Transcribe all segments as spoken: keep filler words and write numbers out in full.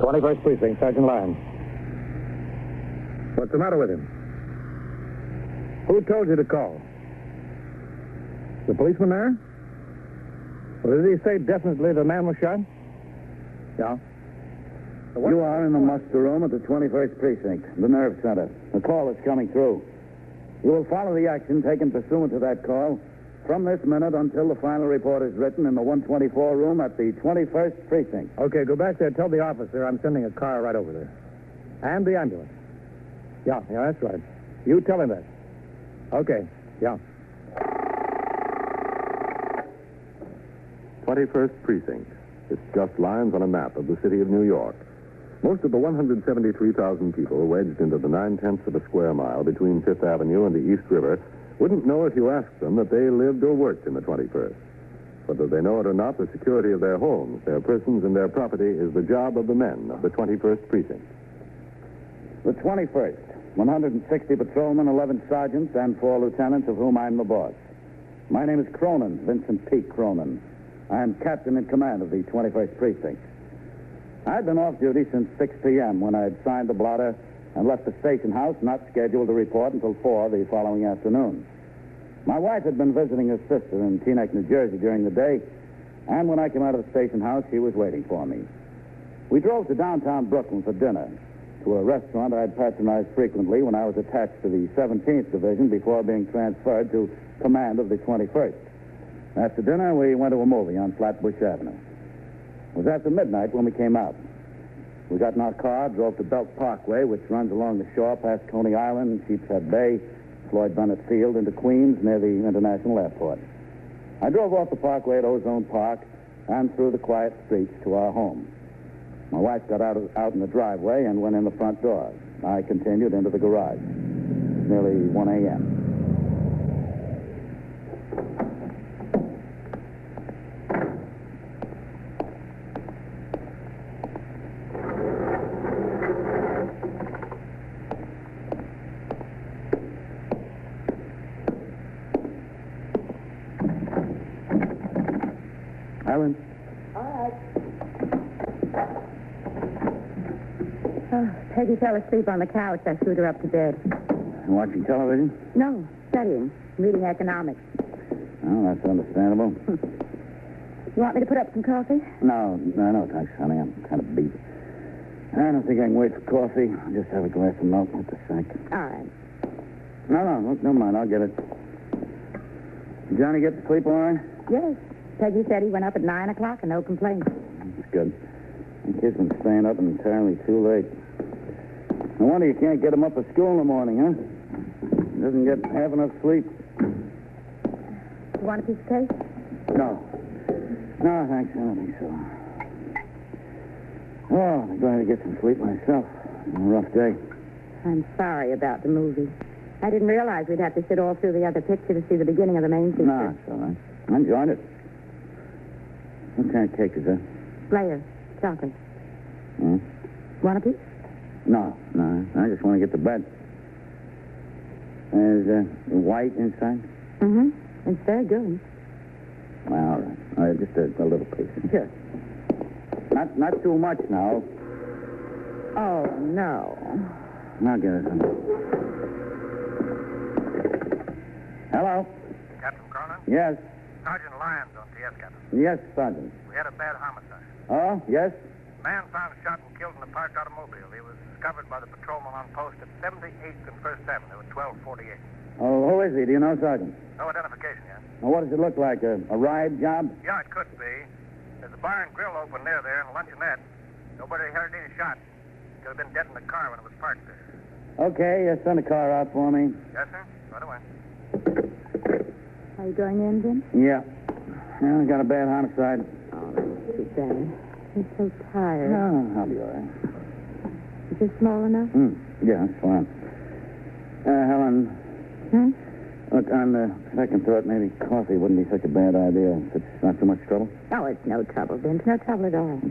twenty-first Precinct, Sergeant Lyons. What's the matter with him? Who told you to call? The policeman there? Well, did he say definitely the man was shot? Yeah. You are in the muster room at the twenty-first Precinct, the nerve center. The call is coming through. You will follow the action taken pursuant to that call from this minute until the final report is written in the one twenty-four room at the twenty-first Precinct. Okay, go back there. Tell the officer I'm sending a car right over there. And the ambulance. Yeah, yeah, that's right. You tell him that. Okay, yeah. twenty-first Precinct. It's just lines on a map of the city of New York. Most of the one hundred seventy-three thousand people wedged into the nine-tenths of a square mile between Fifth Avenue and the East River wouldn't know if you asked them that they lived or worked in the twenty-first. Whether they know it or not, the security of their homes, their persons, and their property is the job of the men of the twenty-first Precinct. The twenty-first, one hundred sixty patrolmen, eleven sergeants, and four lieutenants, of whom I'm the boss. My name is Cronin, Vincent P. Cronin. I am captain in command of the twenty-first Precinct. I'd been off duty since six p.m. when I had signed the blotter and left the station house, not scheduled to report until four the following afternoon. My wife had been visiting her sister in Teaneck, New Jersey during the day, and when I came out of the station house, she was waiting for me. We drove to downtown Brooklyn for dinner, to a restaurant I'd patronized frequently when I was attached to the seventeenth Division before being transferred to command of the twenty-first. After dinner, we went to a movie on Flatbush Avenue. It was after midnight when we came out. We got in our car, drove to Belt Parkway, which runs along the shore past Coney Island, Sheepshead Bay, Floyd Bennett Field, into Queens near the International Airport. I drove off the parkway at Ozone Park and through the quiet streets to our home. My wife got out, of, out in the driveway and went in the front door. I continued into the garage. Nearly one a.m. Ellen? All right. Oh, Peggy fell asleep on the couch. I screwed her up to bed. Watching television? No, studying. Reading economics. Oh, that's understandable. You want me to put up some coffee? No, no, no, thanks, honey. I'm kind of beat. I don't think I can wait for coffee. I'll just have a glass of milk at the sink. All right. No, no, look, never mind. I'll get it. Did Johnny get to sleep all right? Yes. Peggy said he went up at nine o'clock and no complaints. That's good. The kid's been staying up entirely too late. No wonder you can't get him up for school in the morning, huh? He doesn't get half enough sleep. You want a piece of cake? No. No, thanks. I don't think so. Oh, I'm glad to get some sleep myself. It's a rough day. I'm sorry about the movie. I didn't realize we'd have to sit all through the other picture to see the beginning of the main picture. No, it's all right. I enjoyed it. What kind of cake is that? Layer. Chocolate. Hmm? Want a piece? No, no. I just want to get to bed. Is uh, white inside? Mm-hmm. It's very good. Well, all right. All right, just a, a little piece. Sure. Not not too much now. Oh, no. I'll get it. Hello? Captain Cronin? Yes. Sergeant Lyons on T S, Captain. Yes, Sergeant. We had a bad homicide. Oh, yes? A man found shot and killed in a parked automobile. He was discovered by the patrolman on post at seventy-eighth and First Avenue at twelve forty-eight. Oh, who is he? Do you know, Sergeant? No identification yet. Well, what does it look like? A, a ride job? Yeah, it could be. There's a bar and grill open near there and a luncheonette. Nobody heard any shot. Could have been dead in the car when it was parked there. Okay, uh, send a car out for me. Yes, sir? Right away. Are you going in, Vin? Yeah. Yeah, I got a bad homicide. Oh, that's too bad. He's so tired. Oh, I'll be all right. Is this small enough? Hmm. Yeah, that's fine. Uh, Helen, Hmm? look, on the second thought, maybe coffee wouldn't be such a bad idea if it's not too much trouble. Oh, it's no trouble, Vince. No trouble at all.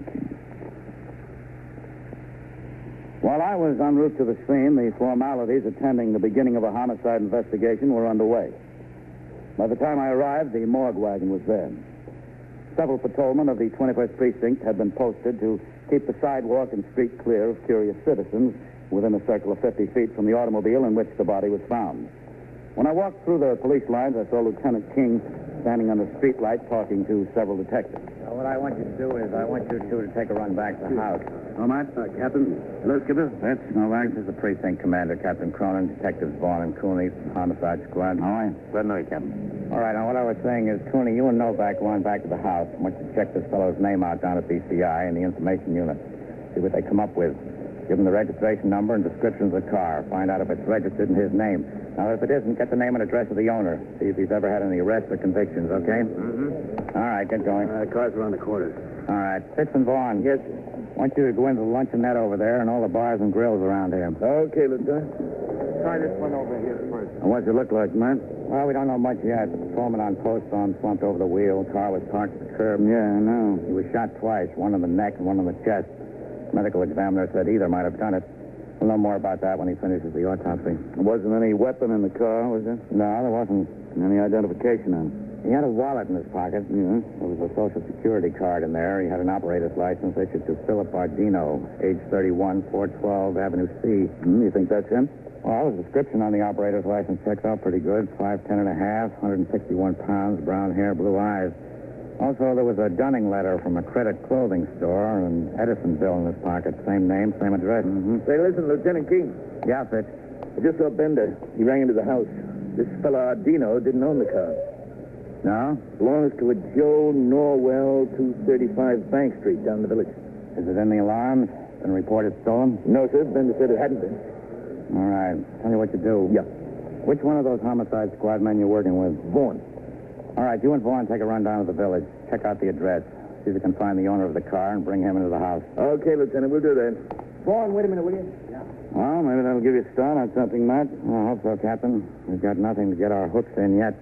While I was en route to the scene, the formalities attending the beginning of a homicide investigation were underway. By the time I arrived, the morgue wagon was there. Several patrolmen of the twenty-first Precinct had been posted to keep the sidewalk and street clear of curious citizens within a circle of fifty feet from the automobile in which the body was found. When I walked through the police lines, I saw Lieutenant King standing on the street light talking to several detectives. Now, what I want you to do is I want you two to take a run back to the house. All right, uh, Captain. Hello, Skipper. That's Novak. This is the precinct commander, Captain Cronin, Detectives Vaughn and Cooney, homicide squad. All right. Glad to know you, Captain. All right, now what I was saying is, Cooney, you and Novak go on back to the house. I want you to check this fellow's name out down at B C I and the information unit. See what they come up with. Give them the registration number and description of the car. Find out if it's registered in his name. Now, if it isn't, get the name and address of the owner. See if he's ever had any arrests or convictions, okay? Mm-hmm. All right, get going. Uh, the car's around the corner. All right, Fitz and Vaughn. Yes, I want you to go into the luncheonette over there and all the bars and grills around here. Okay, Lieutenant. Try this one over here first. And what's it look like, man? Well, we don't know much yet. The patrolman on post saw him slumped over the wheel. Car was parked at the curb. Yeah, I know. He was shot twice, one in the neck and one in the chest. Medical examiner said either might have done it. We'll know more about that when he finishes the autopsy. There wasn't any weapon in the car, was there? No, there wasn't. Any identification on it? He had a wallet in his pocket. Yeah. There was a Social Security card in there. He had an operator's license issued to Philip Bardino, age thirty-one, four twelve Avenue C. Hmm, you think that's him? Well, the description on the operator's license checks out pretty good. five ten and a half, one hundred sixty-one pounds, brown hair, blue eyes. Also, there was a Dunning letter from a credit clothing store and Edison bill in his pocket. Same name, same address. Mm-hmm. Say, listen, Lieutenant King. Yeah, Fitz. I just saw Bender. He rang into the house. This fella Ardino didn't own the car. No? Belongs to a Joe Norwell, two thirty-five Bank Street, down the village. Is it in the alarms? Been reported stolen? No, sir. Bender said it hadn't been. All right. Tell you what you do. Yeah. Which one of those homicide squad men you're working with? Vaughn. All right, you and Vaughn take a run down to the village. Check out the address. See if you can find the owner of the car and bring him into the house. Okay, Lieutenant. We'll do that. Vaughn, wait a minute, will you? Yeah. Well, maybe that'll give you a start on something, Matt. I hope so, Captain. We've got nothing to get our hooks in yet.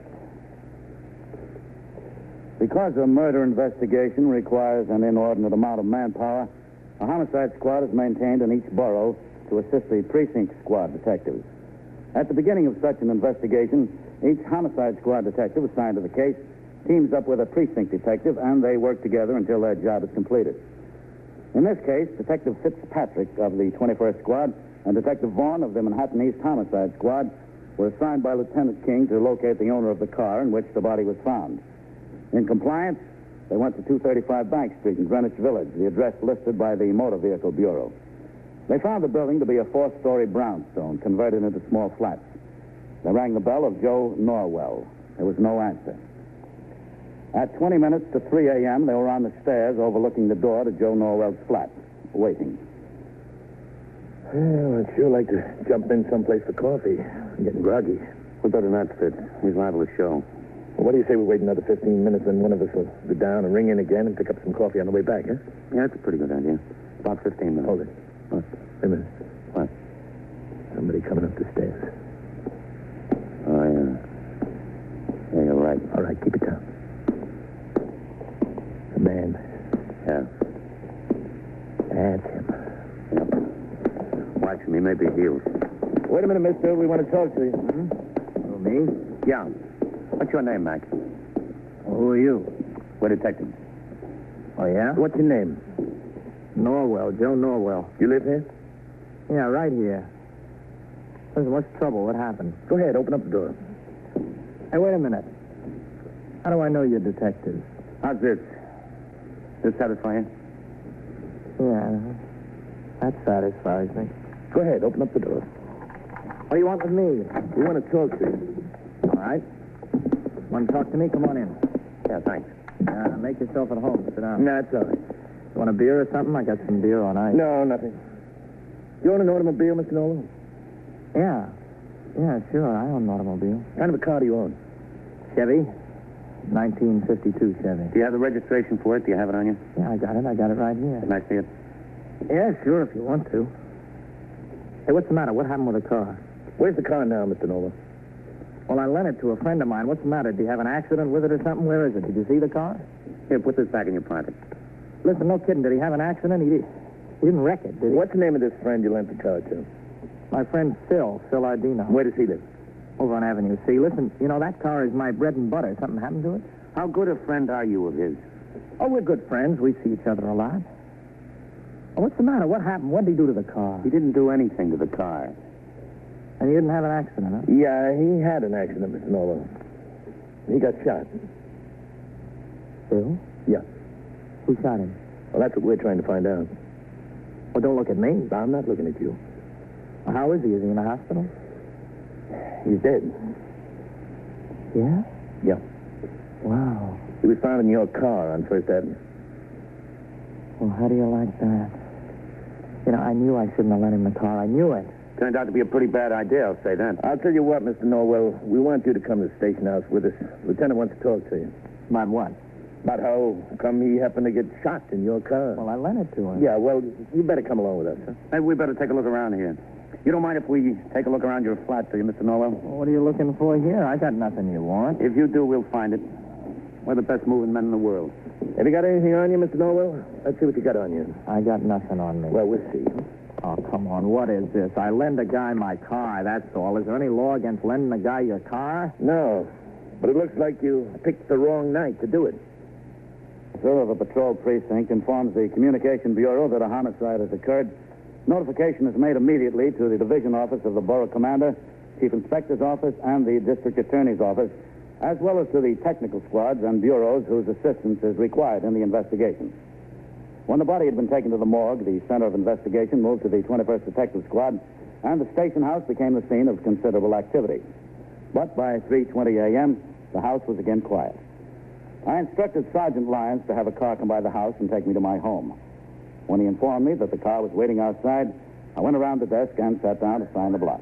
Because a murder investigation requires an inordinate amount of manpower, a homicide squad is maintained in each borough to assist the precinct squad detectives. At the beginning of such an investigation, each homicide squad detective assigned to the case teams up with a precinct detective, and they work together until their job is completed. In this case, Detective Fitzpatrick of the twenty-first Squad and Detective Vaughn of the Manhattan East Homicide Squad were assigned by Lieutenant King to locate the owner of the car in which the body was found. In compliance, they went to two thirty-five Bank Street in Greenwich Village, the address listed by the Motor Vehicle Bureau. They found the building to be a four-story brownstone converted into small flats. They rang the bell of Joe Norwell. There was no answer. At twenty minutes to three a.m., they were on the stairs overlooking the door to Joe Norwell's flat, waiting. Well, I'd sure like to jump in someplace for coffee. I'm getting groggy. We better not, Fitz. He's liable to show. Well, what do you say we wait another fifteen minutes, and one of us will go down and ring in again and pick up some coffee on the way back, huh? Yeah, that's a pretty good idea. About fifteen minutes. Hold it. What? Wait a minute. What? Somebody coming up the stairs. Oh, yeah. Yeah, you're right. All right, keep it down. The man. Yeah. That's him. Yep. Watch him. He may be healed. Wait a minute, mister. We want to talk to you. Oh, me? Yeah. What's your name, Mac? Well, who are you? We're detectives. Oh, yeah? What's your name? Norwell, Joe Norwell. You live here? Yeah, right here. Listen, what's the trouble? What happened? Go ahead. Open up the door. Hey, wait a minute. How do I know you're detectives? How's this? This satisfy you? Yeah, that satisfies me. Go ahead. Open up the door. What do you want with me? We want to talk to you. All right. Want to talk to me? Come on in. Yeah, thanks. Uh, make yourself at home. Sit down. No, it's all right. You want a beer or something? I got some beer on ice. No, nothing. You own an automobile, Mister Nolan? Yeah. Yeah, sure. I own an automobile. What kind of a car do you own? Chevy. nineteen fifty-two Chevy. Do you have the registration for it? Do you have it on you? Yeah, I got it. I got it right here. Can I see it? Yeah, sure, if you want to. Hey, what's the matter? What happened with the car? Where's the car now, Mister Nolan? Well, I lent it to a friend of mine. What's the matter? Do you have an accident with it or something? Where is it? Did you see the car? Here, put this back in your pocket. Listen, no kidding. Did he have an accident? He, did, he didn't wreck it, did he? What's the name of this friend you lent the car to? My friend Phil, Phil Ardino. Where does he live? Over on Avenue C. Listen, you know, that car is my bread and butter. Something happened to it? How good a friend are you of his? Oh, we're good friends. We see each other a lot. Oh, what's the matter? What happened? What did he do to the car? He didn't do anything to the car. And he didn't have an accident, huh? Yeah, he had an accident, Mister Norwell. He got shot. Bill? Yeah. Who shot him? Well, that's what we're trying to find out. Well, don't look at me. I'm not looking at you. Well, how is he? Is he in the hospital? He's dead. Yeah? Yeah. Wow. He was found in your car on First Avenue. Well, how do you like that? You know, I knew I shouldn't have lent him the car. I knew it. Turned out to be a pretty bad idea, I'll say that. I'll tell you what, Mister Norwell. We want you to come to the station house with us. Lieutenant wants to talk to you. About what? About how come he happened to get shot in your car. Well, I lent it to him. Yeah, well, you better come along with us, huh? Maybe we better take a look around here. You don't mind if we take a look around your flat, do you, Mister Norwell? Well, what are you looking for here? I got nothing you want. If you do, we'll find it. We're the best moving men in the world. Have you got anything on you, Mister Norwell? Let's see what you got on you. I got nothing on me. Well, we'll see. Oh, come on. What is this? I lend a guy my car, that's all. Is there any law against lending a guy your car? No, but it looks like you picked the wrong night to do it. Officer of a patrol precinct informs the Communication Bureau that a homicide has occurred. Notification is made immediately to the Division Office of the Borough Commander, Chief Inspector's Office, and the District Attorney's Office, as well as to the technical squads and bureaus whose assistance is required in the investigation. When the body had been taken to the morgue, the Center of Investigation moved to the twenty-first Detective Squad, and the station house became the scene of considerable activity. But by three twenty a.m., the house was again quiet. I instructed Sergeant Lyons to have a car come by the house and take me to my home. When he informed me that the car was waiting outside, I went around the desk and sat down to sign the block.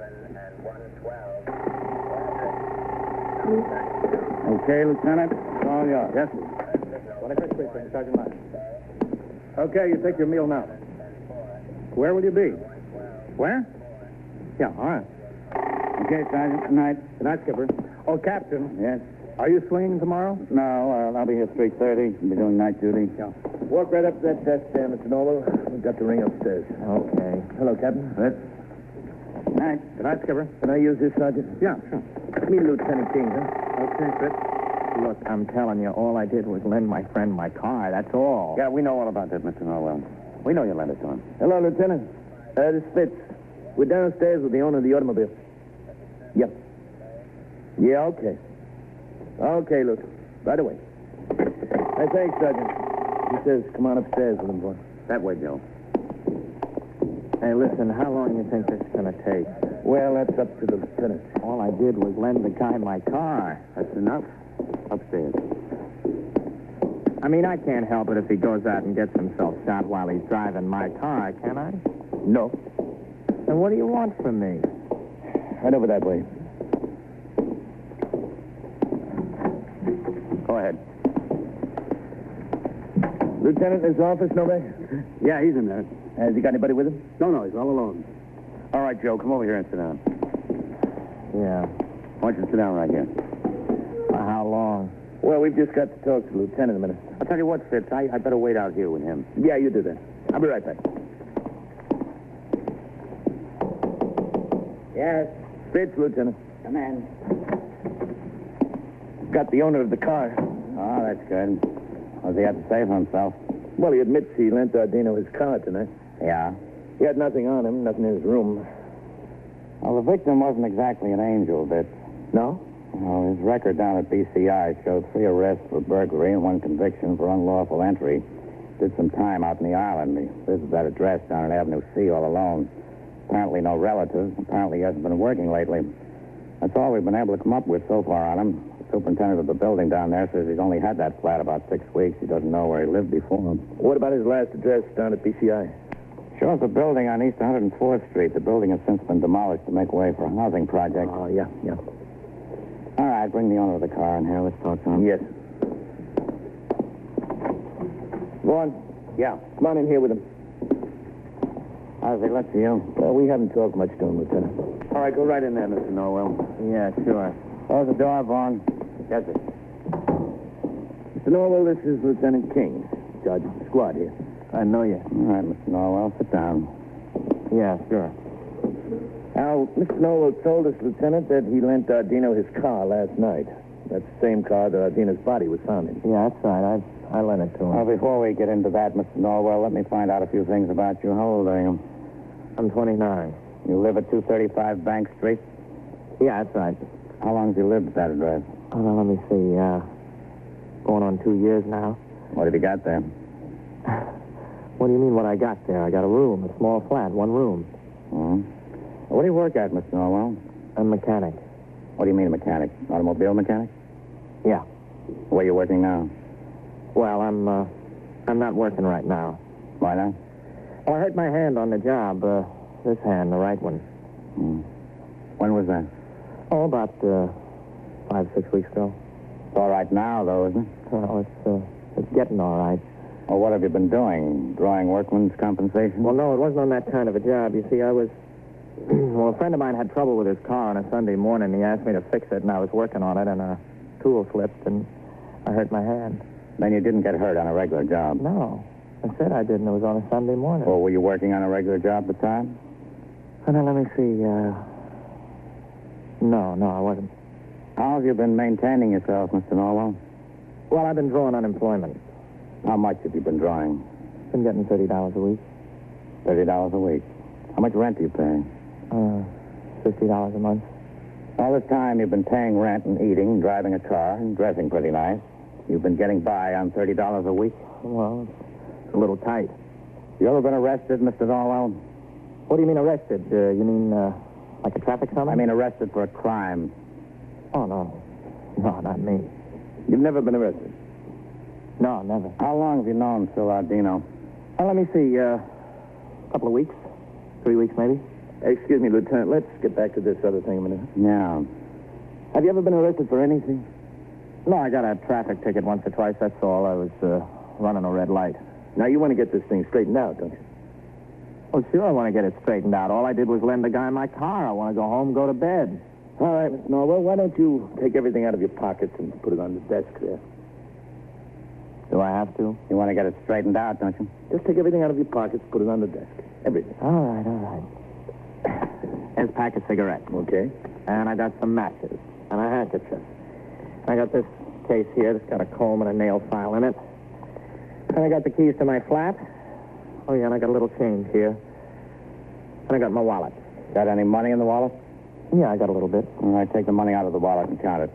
Okay, Lieutenant, it's all yours. Yes, sir. twenty-first Precinct, Sergeant Lyons. Okay, you take your meal now. Where will you be? Where? Yeah, all right. Okay, Sergeant, good night. Good night, Skipper. Oh, Captain, Yes? are you swinging tomorrow? No, uh, I'll be here at three thirty. I'll be doing night duty. Yeah. Walk right up to that desk there, Mister Norwell. We've got the ring upstairs. Okay. Hello, Captain. Good night. Good night, Skipper. Can I use this, Sergeant? Yeah, sure. Me, Lieutenant King, huh? Okay, Fritz. Look, I'm telling you, all I did was lend my friend my car, that's all. Yeah, we know all about that, Mister Norwell. We know you lent it to him. Hello, Lieutenant. Uh, this is Fitz. We're downstairs with the owner of the automobile. Yep. Yeah, okay. Okay, Luke. Right away. Hey, thanks, Sergeant. He says come on upstairs with him, boy. That way, Joe. Hey, listen, how long do you think this is going to take? Well, that's up to the lieutenant. All I did was lend the guy my car. That's enough. Upstairs. I mean, I can't help it if he goes out and gets himself shot while he's driving my car, can I? No. Then what do you want from me? Right over that way. Go ahead. Lieutenant in his office, no way? Yeah, he's in there. Has he got anybody with him? No, no, he's all alone. All right, Joe, come over here and sit down. Yeah. Why don't you sit down right here? For how long? Well, we've just got to talk to the lieutenant a minute. I'll tell you what, Fitz, I, I better wait out here with him. Yeah, you do that. I'll be right back. Yes? Fitz, Lieutenant. Come in. Got the owner of the car. Oh, that's good. What does he have to say for himself? Well, he admits he lent Ardino his car tonight. Yeah. He had nothing on him, nothing in his room. Well, the victim wasn't exactly an angel, but No? well, his record down at B C I showed three arrests for burglary and one conviction for unlawful entry. Did some time out in the island. He lives at that address down at Avenue C all alone. Apparently no relatives. Apparently he hasn't been working lately. That's all we've been able to come up with so far on him. The superintendent of the building down there says he's only had that flat about six weeks. He doesn't know where he lived before. What about his last address down at B C I? Shows a building on East one hundred fourth Street. The building has since been demolished to make way for a housing project. Oh, yeah, yeah. All right, bring the owner of the car in here. Let's talk to him. Yes. Go on. Yeah. Come on in here with him. How's he look to you? Well, we haven't talked much to him, Lieutenant. All right, go right in there, Mister Norwell. Yeah, sure. Close the door, Vaughn. Yes, sir. Mister Norwell, this is Lieutenant King, Sergeant of the squad here. I know you. All right, Mister Norwell, sit down. Yeah, sure. Now, Mister Norwell told us, Lieutenant, that he lent Ardino his car last night. That's the same car that Ardina's body was found in. Yeah, that's right. I I lent it to him. Well, before we get into that, Mister Norwell, let me find out a few things about you. How old are you? I'm twenty-nine. You live at two thirty-five Bank Street? Yeah, that's right. How long have you lived at that address? Oh, now, let me see. Uh, going on two years now. What have you got there? What do you mean what I got there? I got a room, a small flat, one room. Mm-hmm. What do you work at, Mister Norwell? I'm a mechanic. What do you mean a mechanic? Automobile mechanic? Yeah. Where are you working now? Well, I'm, uh, I'm not working right now. Why not? Well, I hurt my hand on the job. Uh, this hand, the right one. Mm. When was that? Oh, about, uh, five, six weeks ago. It's all right now, though, isn't it? Well, it's, uh, it's getting all right. Well, what have you been doing? Drawing workman's compensation? Well, no, it wasn't on that kind of a job. You see, I was... well, a friend of mine had trouble with his car on a Sunday morning. He asked me to fix it, and I was working on it, and a tool slipped, and I hurt my hand. Then you didn't get hurt on a regular job? No. I said I didn't. It was on a Sunday morning. Well, were you working on a regular job at the time? Oh, now, let me see. Uh... No, no, I wasn't. How have you been maintaining yourself, Mister Norwell? Well, I've been drawing unemployment. How much have you been drawing? Been getting thirty dollars a week. thirty dollars a week. How much rent do you pay? Uh, fifty dollars a month. All the time you've been paying rent and eating, driving a car, and dressing pretty nice. You've been getting by on thirty dollars a week? Well, it's a little tight. You ever been arrested, Mister Norwell? What do you mean arrested? Uh, you mean, uh, like a traffic summons? I mean arrested for a crime. Oh, no. No, not me. You've never been arrested? No, never. How long have you known Phil Ardino? Well, let me see. Uh, a couple of weeks. Three weeks, maybe. Excuse me, Lieutenant. Let's get back to this other thing a minute. Yeah. Have you ever been arrested for anything? No, I got a traffic ticket once or twice, that's all. I was uh, running a red light. Now, you want to get this thing straightened out, don't you? Oh, sure, I want to get it straightened out. All I did was lend the guy my car. I want to go home, go to bed. All right, Mister Norwell, why don't you take everything out of your pockets and put it on the desk there? Do I have to? You want to get it straightened out, don't you? Just take everything out of your pockets, put it on the desk. Everything. All right, all right. There's a pack of cigarettes. Okay. And I got some matches. And a handkerchief. I got this case here that's got a comb and a nail file in it. And I got the keys to my flat. Oh, yeah, and I got a little change here. And I got my wallet. Got any money in the wallet? Yeah, I got a little bit. All right, take the money out of the wallet and count it.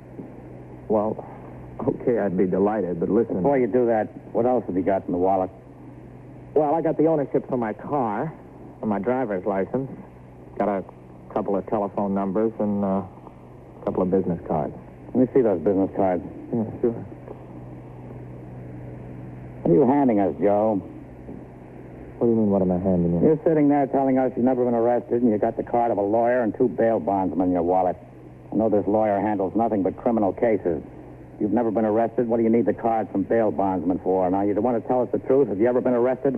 Well, okay, I'd be delighted, but listen. Before you do that, what else have you got in the wallet? Well, I got the ownership for my car, and my driver's license. Got a couple of telephone numbers and uh, a couple of business cards. Let me see those business cards. Yeah, sure. What are you handing us, Joe? What do you mean, what am I handing you? You're sitting there telling us you've never been arrested, and you got the card of a lawyer and two bail bondsmen in your wallet. I know this lawyer handles nothing but criminal cases. You've never been arrested. What do you need the card from bail bondsmen for? Now, you want to tell us the truth? Have you ever been arrested?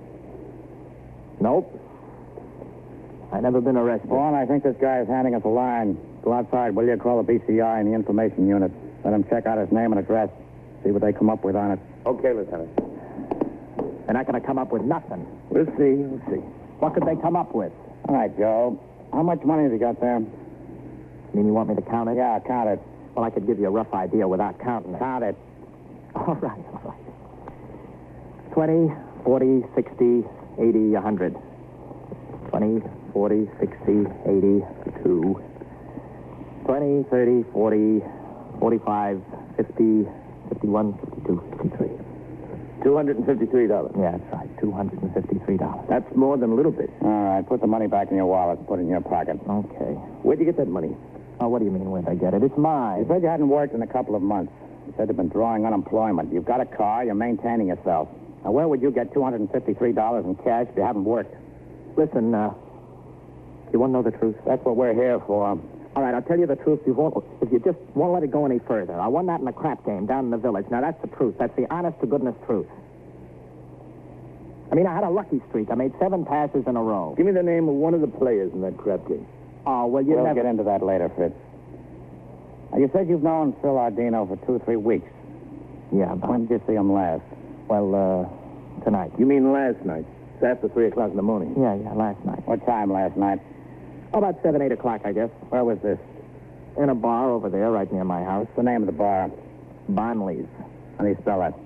Nope. I never been arrested. Vaughn, I think this guy is handing us a line. Go outside, will you? Call the B C I and the information unit. Let them check out his name and address. See what they come up with on it. Okay, Lieutenant. They're not going to come up with nothing. We'll see, we'll see. What could they come up with? All right, Joe. How much money have you got there? You mean you want me to count it? Yeah, count it. Well, I could give you a rough idea without counting it. Count it. All right, all right. twenty, forty, sixty, eighty, one hundred. twenty, forty, sixty, eighty, two. twenty, thirty, forty, forty-five, fifty, fifty-one, fifty-two, fifty-three. two hundred fifty-three dollars. Yeah, that's right. two hundred fifty-three dollars. That's more than a little bit. All right, put the money back in your wallet and put it in your pocket. Okay. Where'd you get that money? Oh, what do you mean, where'd I get it? It's You mine. said you hadn't worked in a couple of months. You said you've been drawing unemployment. You've got a car. You're maintaining yourself. Now, where would you get two hundred fifty-three dollars in cash if you haven't worked? Listen, uh, you want to know the truth? That's what we're here for. All right, I'll tell you the truth. You won't, if you just won't let it go any further. I won that in a crap game down in the village. Now, that's the truth. That's the honest-to-goodness truth. I mean, I had a lucky streak. I made seven passes in a row. Give me the name of one of the players in that crap game. Oh, well, you We'll never... get into that later, Fitz. Now, you said you've known Phil Ardino for two or three weeks. Yeah, but... When did you see him last? Well, uh, tonight. You mean last night? It's after three o'clock in the morning. Yeah, yeah, last night. What time last night? Oh, about seven, eight o'clock, I guess. Where was this? In a bar over there, right near my house. What's the name of the bar? Bonley's. How do you spell it?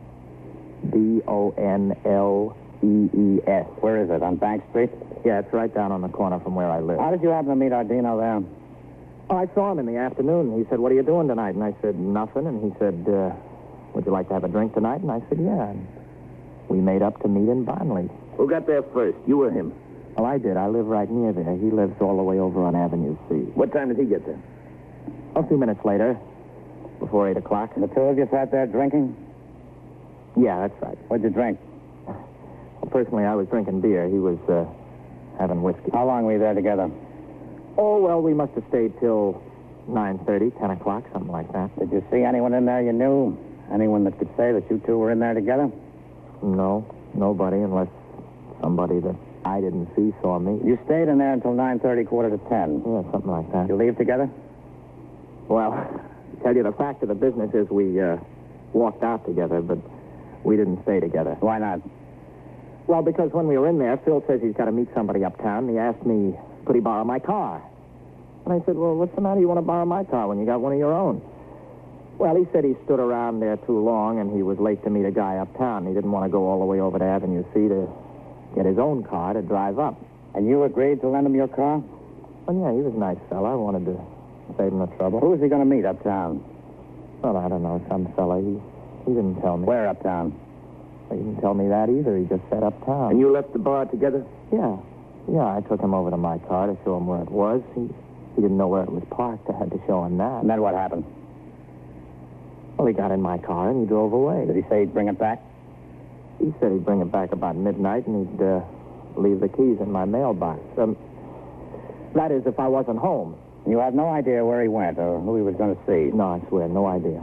D O N L E E S. Where is it? On Bank Street? Yeah, it's right down on the corner from where I live. How did you happen to meet Ardino there? Oh, I saw him in the afternoon. He said, "What are you doing tonight?" And I said, "Nothing." And he said, uh, "Would you like to have a drink tonight?" And I said, "Yeah." And we made up to meet in Bonley. Who got there first, you or him? Well, I did. I live right near there. He lives all the way over on Avenue C. What time did he get there? A few minutes later, before eight o'clock. And the two of you sat there drinking? Yeah, that's right. What'd you drink? Well, personally, I was drinking beer. He was uh, having whiskey. How long were you there together? Oh, well, we must have stayed till nine thirty, ten o'clock, something like that. Did you see anyone in there you knew? Anyone that could say that you two were in there together? No, nobody, unless somebody that I didn't see saw me. You stayed in there until nine thirty, quarter to ten. Yeah, something like that. You leave together? Well, to tell you the fact of the business is we uh, walked out together, but we didn't stay together. Why not? Well, because when we were in there, Phil says he's got to meet somebody uptown, and he asked me, could he borrow my car? And I said, well, what's the matter? You want to borrow my car when you got one of your own? Well, he said he stood around there too long, and he was late to meet a guy uptown. He didn't want to go all the way over to Avenue C to get his own car to drive up. And you agreed to lend him your car? Well, yeah, he was a nice fella. I wanted to save him the trouble. Who was he going to meet uptown? Well, I don't know, some fella. He, he didn't tell me. Where uptown? He didn't tell me that either. He just said uptown. And you left the bar together? Yeah. Yeah, I took him over to my car to show him where it was. He, he didn't know where it was parked. I had to show him that. And then what happened? Well, he got in my car and he drove away. Did he say he'd bring it back? He said he'd bring it back about midnight and he'd uh, leave the keys in my mailbox. Um, that is, if I wasn't home. You had no idea where he went or who he was going to see? No, I swear, no idea.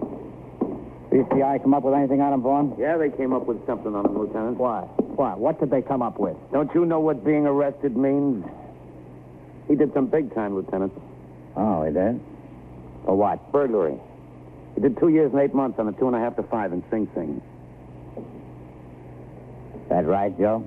B C I come up with anything on him, Vaughn? Yeah, they came up with something on him, Lieutenant. Why? Why? What did they come up with? Don't you know what being arrested means? He did some big time, Lieutenant. Oh, he did? For what? Burglary. He did two years and eight months on a two and a half to five in Sing Sing. That right, Joe?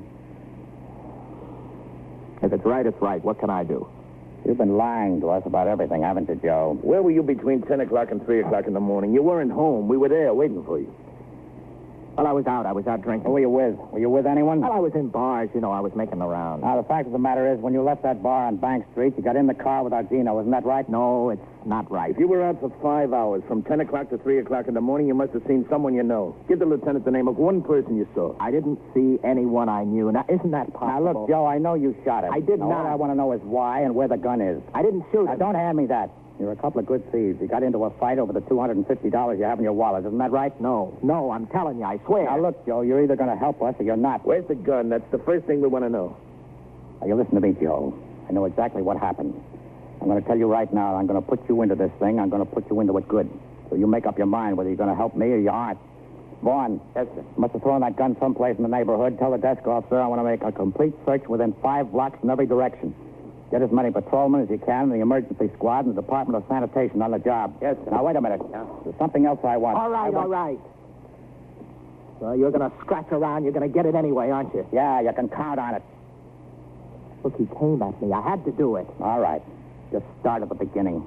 If it's right, it's right. What can I do? You've been lying to us about everything, haven't you, Joe? Where were you between ten o'clock and three o'clock in the morning? You weren't home. We were there waiting for you. Well, I was out. I was out drinking. Who were you with? Were you with anyone? Well, I was in bars. You know, I was making the rounds. Now, the fact of the matter is, when you left that bar on Bank Street, you got in the car with Ardino. Isn't that right? No, it's not right. If you were out for five hours, from ten o'clock to three o'clock in the morning, you must have seen someone you know. Give the lieutenant the name of one person you saw. I didn't see anyone I knew. Now, isn't that possible? Now, look, Joe, I know you shot him. I did now, not. All I want to know is why and where the gun is. I didn't shoot now, him. Don't hand me that. You're a couple of good thieves. You got into a fight over the two hundred fifty dollars you have in your wallet. Isn't that right? No. No, I'm telling you. I swear. Now, look, Joe, you're either going to help us or you're not. Where's the gun? That's the first thing we want to know. Now, you listen to me, Joe. I know exactly what happened. I'm going to tell you right now, I'm going to put you into this thing. I'm going to put you into it good. So you make up your mind whether you're going to help me or you aren't. Vaughn. Yes, sir. You must have thrown that gun someplace in the neighborhood. Tell the desk officer I want to make a complete search within five blocks in every direction. Get as many patrolmen as you can, and the emergency squad, and the Department of Sanitation on the job. Yes, sir. Now, wait a minute. Yeah. There's something else I want. All right, want... all right. Well, you're going to scratch around. You're going to get it anyway, aren't you? Yeah, you can count on it. Look, he came at me. I had to do it. All right. Just start at the beginning.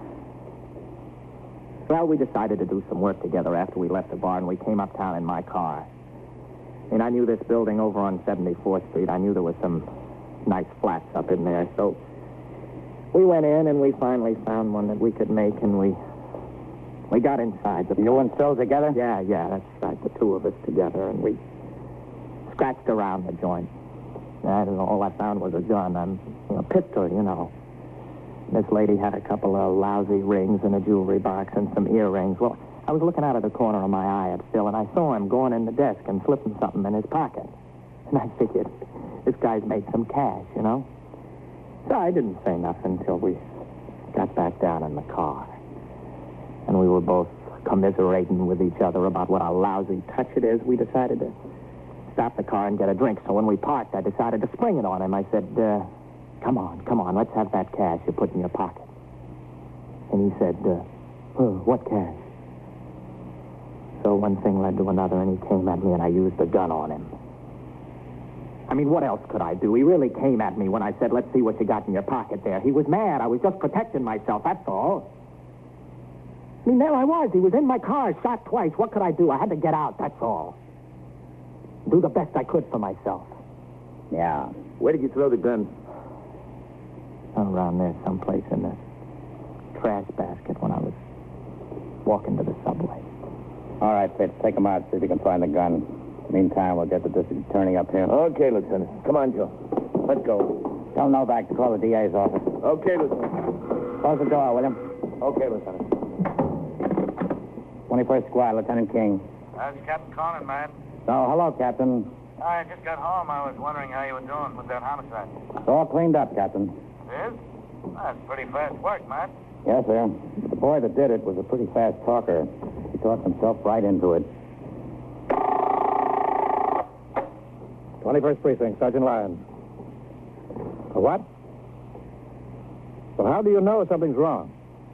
Well, we decided to do some work together after we left the bar, and we came uptown in my car. And I knew this building over on seventy-fourth Street. I knew there was some nice flats up in there, so we went in and we finally found one that we could make, and we we got inside. The you and Phil together? Yeah, yeah, that's right, the two of us together, and we scratched around the joint. And all I found was a gun, and a pistol, you know. This lady had a couple of lousy rings in a jewelry box and some earrings. Well, I was looking out of the corner of my eye at Phil, and I saw him going in the desk and slipping something in his pocket. And I figured, this guy's made some cash, you know? So I didn't say nothing until we got back down in the car. And we were both commiserating with each other about what a lousy touch it is. We decided to stop the car and get a drink. So when we parked, I decided to spring it on him. I said, uh, come on, come on, let's have that cash you put in your pocket. And he said, uh, oh, what cash? So one thing led to another, and he came at me, and I used the gun on him. I mean, what else could I do? He really came at me when I said, let's see what you got in your pocket there. He was mad. I was just protecting myself, that's all. I mean, there I was. He was in my car, shot twice. What could I do? I had to get out, that's all. Do the best I could for myself. Yeah. Where did you throw the gun? Around there, someplace in the trash basket when I was walking to the subway. All right, Fitz, take him out, see if you can find the gun. Meantime, we'll get the district attorney up here. Okay, Lieutenant. Come on, Joe. Let's go. Tell Novak to call the D A's office. Okay, Lieutenant. Close the door, will you? Okay, Lieutenant. twenty-first Squad, Lieutenant King. That's Captain Cronin, man. Oh, hello, Captain. I just got home. I was wondering how you were doing with that homicide. It's all cleaned up, Captain. It is? That's pretty fast work, man. Yes, sir. The boy that did it was a pretty fast talker. He talked himself right into it. twenty-first Precinct, Sergeant Lyons. A what? Well, how do you know something's wrong?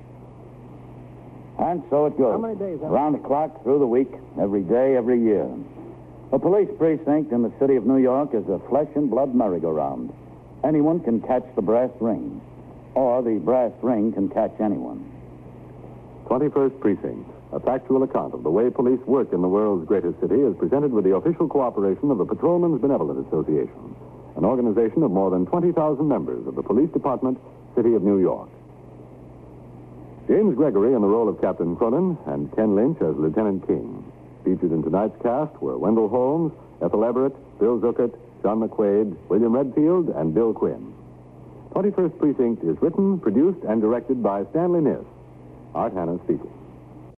And so it goes. How many days? Around the clock, through the week, every day, every year. A police precinct in the city of New York is a flesh and blood merry-go-round. Anyone can catch the brass ring, or the brass ring can catch anyone. twenty-first Precinct, a factual account of the way police work in the world's greatest city, is presented with the official cooperation of the Patrolmen's Benevolent Association, an organization of more than twenty thousand members of the Police Department, City of New York. James Gregory in the role of Captain Cronin and Ken Lynch as Lieutenant King. Featured in tonight's cast were Wendell Holmes, Ethel Everett, Bill Zuckert, John McQuaid, William Redfield, and Bill Quinn. twenty-first Precinct is written, produced, and directed by Stanley Niss. Art Hanna speaking.